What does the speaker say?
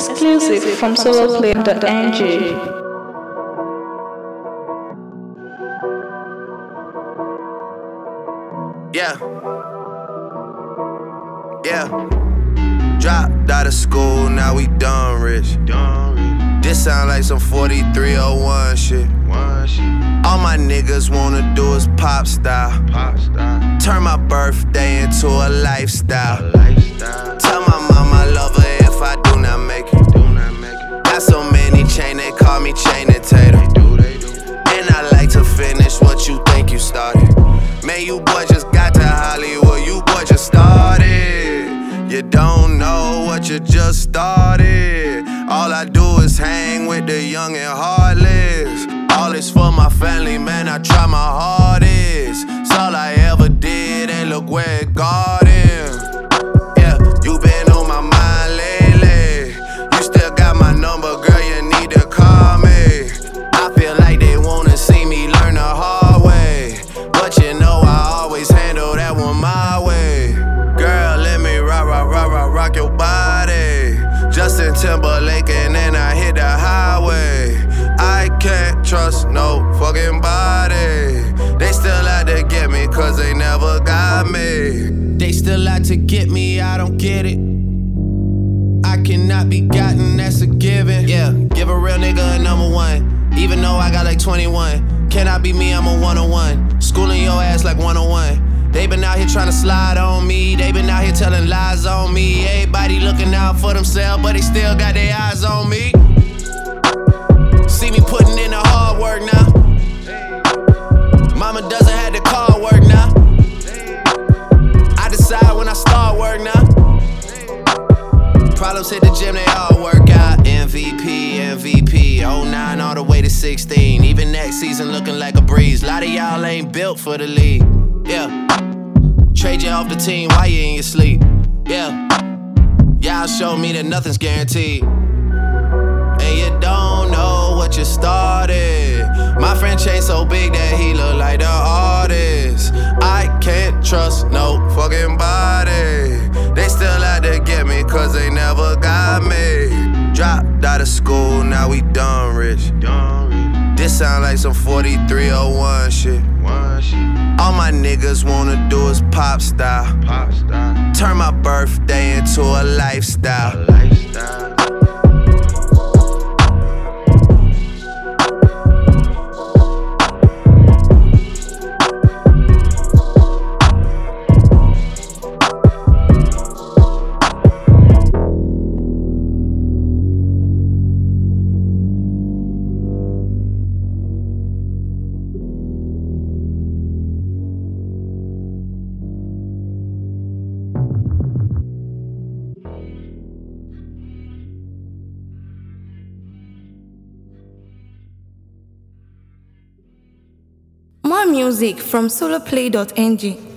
Exclusive from soloplay.ng. Yeah. Dropped out of school, now we done rich. This sound like some 4301 shit. All my niggas wanna do is pop style. Turn my birthday into a lifestyle. Tell my mama I love her if I do not make it. Got so many chain, they call me chainin' tater. And I like to finish what you think you started. Man, you boy just got to Hollywood, you boy just started. You don't know what you just started. All I do is hang with the young and heartless. All this for my family, man, I try my hardest. It's all I ever did, and look where it got him. Yeah, you been on my mind lately. You still got my number, girl, you need to call me. I feel like they wanna see me learn the hard way, but you know I always handle that one my way. Girl, let me rock your body. Justin Timberlake and then I hit the highway. I can't trust no fucking body. They still out to get me cause they never got me. They still out to get me, I don't get it. I cannot be gotten, that's a given. Yeah, give a real nigga a number one, even though I got like 21. Can I be me, I'm a 101. Schooling your ass like 101. They been out here trying to slide on me. They been out here telling lies on me. Everybody looking out for themselves, but they still got their eyes on me. See me putting in the hard work now. Mama doesn't have the car work now. I decide when I start work now. Problems hit the gym, they all work out. MVP, 09 all the way to 16. Even next season looking like a breeze. A lot of y'all ain't built for the league. Yeah, trade you off the team while you in your sleep. Yeah, y'all show me that nothing's guaranteed. And you don't know what you started. My friend Chase so big that he look like the artist. I can't trust no fucking body. They still out to get me cause they never got me. Dropped out of school, now we done rich. This sound like some 4301 shit. All my niggas wanna do is pop style. Turn my birthday into a lifestyle. More music from soloplay.ng.